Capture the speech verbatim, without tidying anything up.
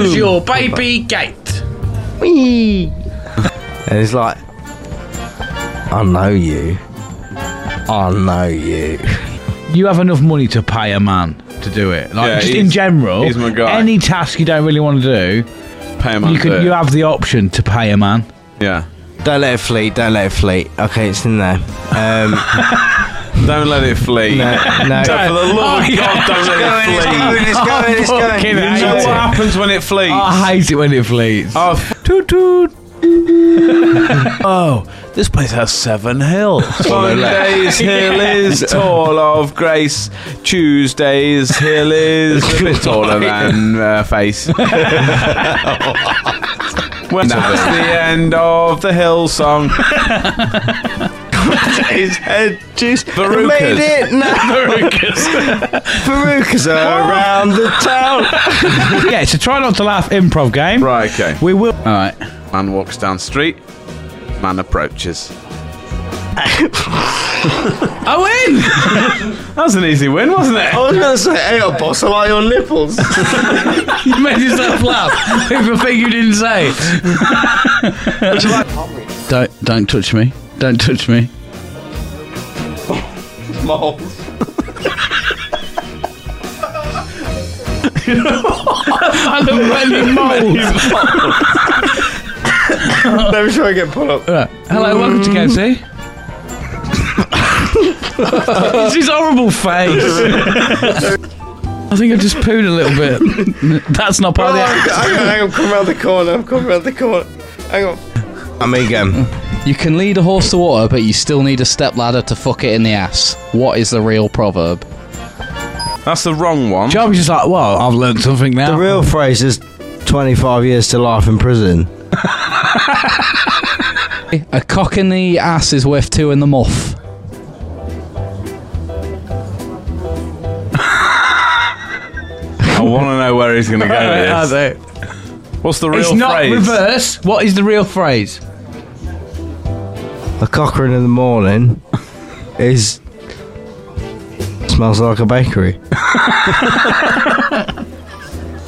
Close your baby gate. Whee! And it's like, I know you. I know you. You have enough money to pay a man to do it. Like Yeah, just he's- in general, he's my guy. any task you don't really want to do, Pay him you can. You have the option to pay a man. Yeah. Don't let it fleet, don't let it fleet. Okay, it's in there. Um, Don't let it flee. no, no. For the love of Oh, God, don't let it flee. It's going, it's going, Fucking You know hate what it. happens when it flees? I hate it when it fleets. Oh, f- toot toot. Oh, this place has seven hills. Monday's hill is tall of grace. Tuesday's hill is a bit taller than uh, face. When that's the end of the hill song. His head juice. Verucas. Made it. No. Verucas. Verucas are around the town. Yeah, it's a try not to laugh improv game. Right, okay. We will. All right. Man walks down street. Man approaches. I win. That was an easy win, wasn't it? I was going to say, hey, oh, boss, I like your nipples. You made yourself laugh over a thing you didn't say. don't don't touch me. Don't touch me. Moles. I look many moles. Let me try and get pulled up. Right. Hello, welcome to K F C. It's his horrible face. I think I just pooed a little bit. That's not part Oh, of the hang act. on, hang on, come round the corner. I'm coming round the corner. Hang on. I'm again. You can lead a horse to water, but you still need a stepladder to fuck it in the ass. What is the real proverb? That's the wrong one. Joby's just like, well, I've learned something now. The real phrase is twenty-five years to life in prison. A cock in the ass is worth two in the muff. I want to know where he's going to go with this. What's the real It's phrase? not reverse. What is the real phrase? A Cochrane in the morning is smells like a bakery.